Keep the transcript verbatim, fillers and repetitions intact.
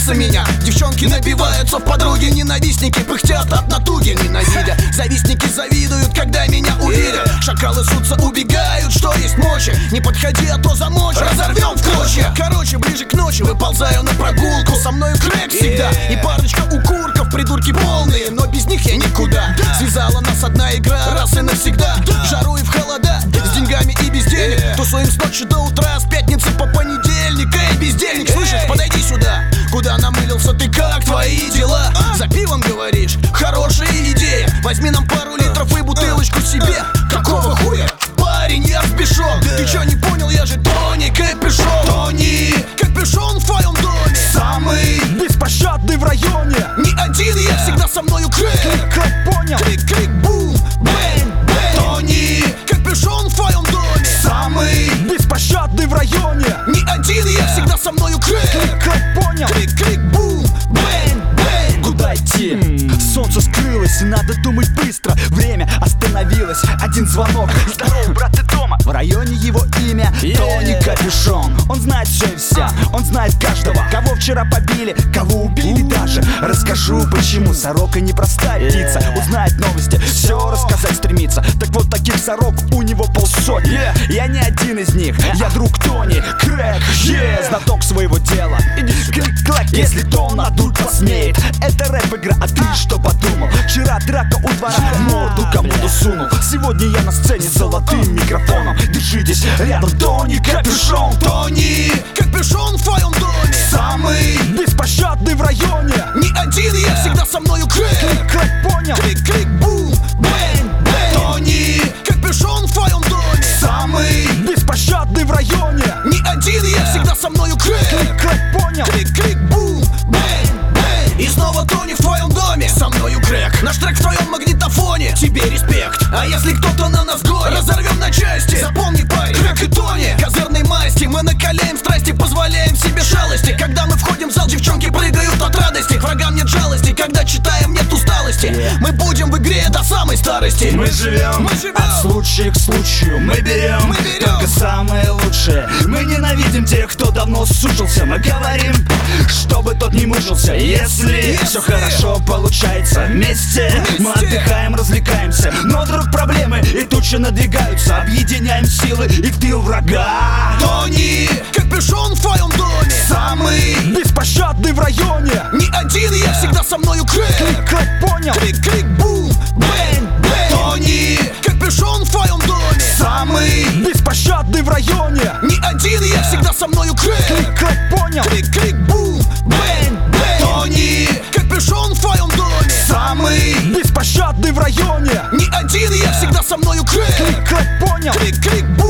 боятся меня. Девчонки набиваются в подруги, ненавистники пыхтят от натуги, ненавидя. Завистники завидуют, когда меня увидят. Шакалы сутся, убегают, что есть мочи. Не подходи, а то замочу, разорвем в клочья. Короче, ближе к ночи выползаю на прогулку. Со мною крэк всегда и парочка укурков, придурки полные, но без них я никуда. Связала нас одна игра раз и навсегда. В жару и в холода, с деньгами и без денег. Тусуем с ночи до утра, с пятницы по понедельник. Эй, бездельник, слышишь, подойди сюда. Куда намылился ты, как твои дела? За пивом говоришь? Хорошая идея. Возьми нам пару литров и бутылочку себе. Какого хуя? Парень, я взбешен. Ты чё не понял, я же Тони Капюшон. Тони Капюшон в твоем доме. Самый беспощадный в районе. Не один я, всегда со мною крэк. Клик-клик, понял? Клик-клик, бум, бэнг, бэнг. Тони Капюшон в твоем доме. Самый беспощадный в районе. Не один я, всегда со мною крэк. Клик-клик, понял? Клик-клик, бум, бэнг, бэнг. Куда идти? Солнце скрылось, и надо думать быстро. Время остановилось, один звонок. Здорово, брат, ты дома? В районе его имя Тони Капюшон. Он знает все и вся, он знает каждого. Кого вчера побили, кого убили даже. Расскажу, почему сорока непростая птица. Узнает новости, все рассказать стремится. Так вот, таких сорок у него полсотни. Я не один из них, я друг Тони Крэк, yeah, знаток своего дела. Клик-клак, если Том надуть посмеет. Это рэп-игра, а ты что подумал? Вчера драка у двора, морду кому-то сунул. Сегодня я на сцене с золотым микрофоном. Держитесь рядом, Тони Капюшон. Тони Капюшон в твоем доме. Самый беспощадный в районе. Не один я, всегда со мною крэк. Клик-клик, понял? Клик-клик, бум, бэнг, бэнг. Тони Капюшон в твоем доме. Самый беспощадный в районе. Не один я, всегда со мною крэк. Клик-клик, понял? Клик-клик, бум, бэнг, бэнг. И снова Тони в твоем доме. Со мною крэк. Наш трек в твоем магнитофоне. Тебе респект. А если кто-то на нас гонит, разорвем на части. Запомни, парень, Крэк и Тони козырной масти. Мы накаляем страсти, позволяем себе шалости. Когда мы входим в зал, девчонки прыгают от радости. К врагам нет жалости, когда читаем, нет усталости. Мы будем в игре до самой старости. Мы живем, мы живем от случая к случаю. Мы берем, мы берем только самое лучшее. Мы ненавидим тех, кто давно сушился. Мы говорим, чтобы тот не мучился. Если, Если все хорошо получается вместе, вместе мы отдыхаем, развлекаемся. Но вдруг проблемы и тучи надвигаются. Объединяем силы и в тыл врага. Тони Капюшон в твоем доме. Самый беспощадный в районе. Не один я, всегда со мною крэк. Клик-клик, понял? Клик-клик, бум, бэнг, бэнг. Тони Капюшон в твоем доме. Самый беспощадный в районе. Не один я, всегда со мною крэк. Клик-клик, понял? Клик-клик, бум, бэнг, бэнг. Тони Капюшон в твоем доме. Самый беспощадный в районе. Не один я, всегда со мною крэк. Клик-клик, понял? Клик-клик, бум.